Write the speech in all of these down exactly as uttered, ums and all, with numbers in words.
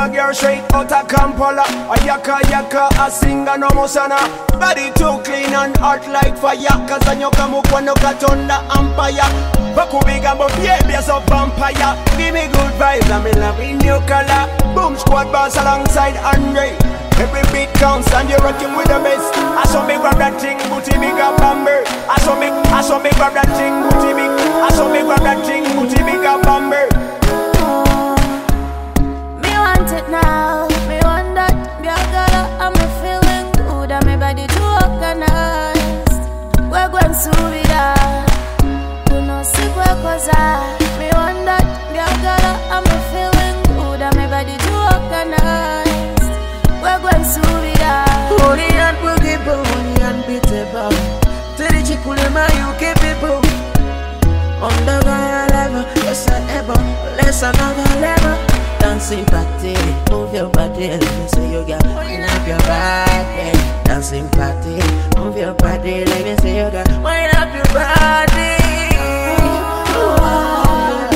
a girl straight out a Kampala. A yaka yaka, a singer no musana. Body too clean and hot like fire. Cause a nyoka mukwa no katonda empire. Baku biga but baby as a vampire. Give me good vibes, I'm in love in your color. Boom squad boss alongside Andre. Every beat counts and you're rocking with the best. I saw me grab that thing, booty big up bamber. I saw me, I saw me grab that thing, booty big. I saw me grab that thing, booty big up bamber. Me want it now, me want that. Be a girl, I'm feeling good, and my body too organized. We're going to be there. You know, sick work was I. Me want that. Be a girl, I'm feeling good, and my body too organized. We're going to be there. Holy and forgivable, holy and beatable. Tell the chick who my U K people. On the higher level, yes I ever. Less another level. Dancing party, move your body. Let me see you got wind up your body. Dancing party, move your body. Let me see you got wind up your body. Oh.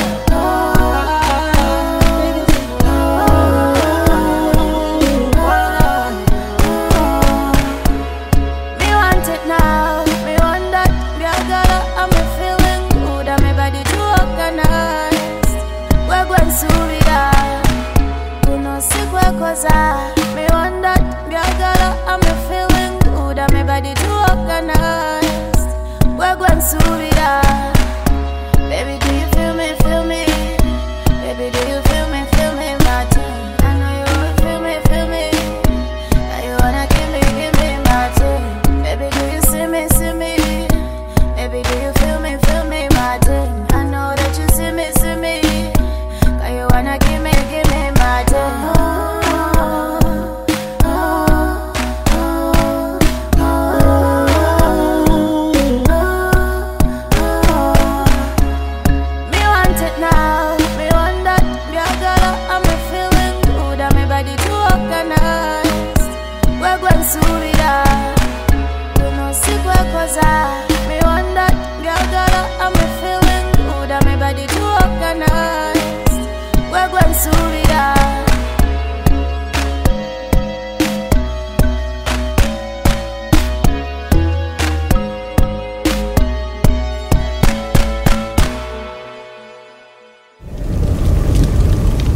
Cause I, me want that. Be a girl, I'm feeling good, and my body too organized. We're going to be there. Baby, do you feel me, feel me? Baby, do you feel me, feel me, my thing? I know you wanna feel me, feel me. Now you wanna give me, give me my thing. Baby, do you see me, see me? Baby, do you feel me, feel me, my thing? I know that you see me, see me. Now you wanna give me, give me my thing. Cause I, me want that. Girl, girl, I'm feeling good, and my body too organized. We're going to be there.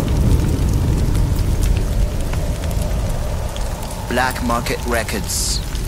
Black Market Records.